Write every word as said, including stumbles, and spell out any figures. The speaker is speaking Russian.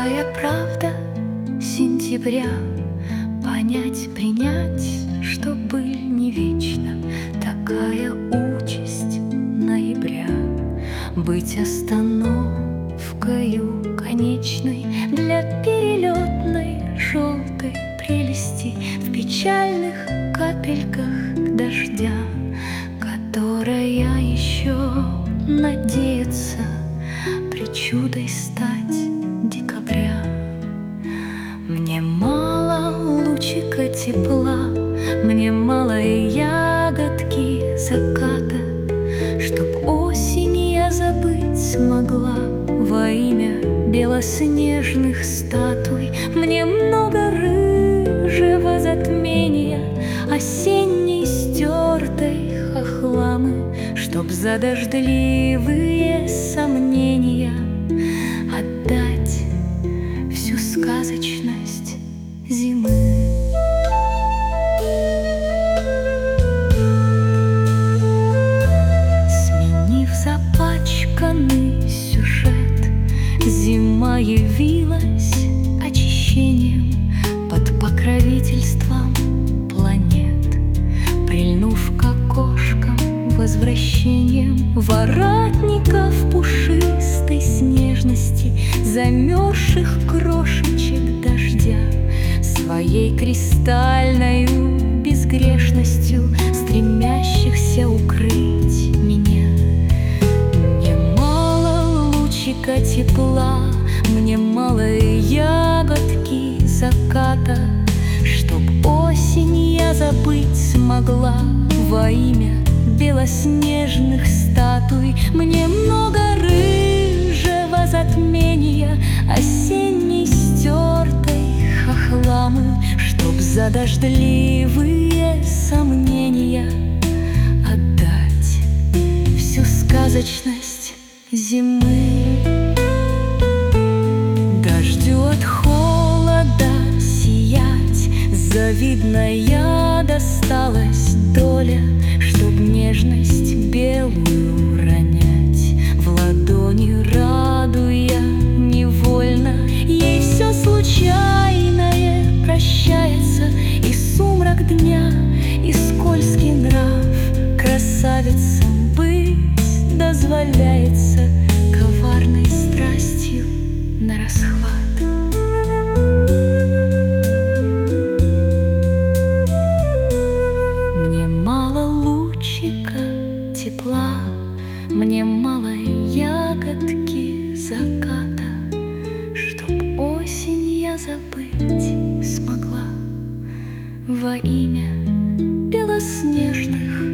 Горькая правда сентября, понять, принять, что быль не вечна. Такая участь ноября — быть остановкою конечной для перелетной желтой прелести в печальных капельках дождя, которая еще надеется причудой стать декабря. Мне мало лучика тепла, мне мало и ягодки заката, чтоб осень я забыть смогла во имя белоснежных статуй. Мне много рыжего затмения, осенней стертой хохламы, чтоб за дождливые сомнения отдать всю сказочность зимы. Сменив запачканный сюжет, зима явилась очищением под покровительством планет, прильнув к окошкам возвращением воротников пушистой снежности, замерзших крошечек дождя, своей кристальною безгрешностью стремящихся укрыть меня. Мне мало лучика тепла, мне мало и ягодки заката, чтоб осень я забыть смогла во имя белоснежных статуй. Мне много рыжего затмения, осенней стертой хохламы, чтоб за дождливые сомнения отдать всю сказочность зимы. Дождю от холода сиять завидная досталась доля, чтоб нежность белую ронять в ладони, радуя невольно. Ей все случайное прощается, и сумрак дня, и скользкий нрав. Красавицам быть дозволяется коварной страстью нарасхват. Тепла, мне мало ягодки заката, чтоб осень я забыть смогла во имя белоснежных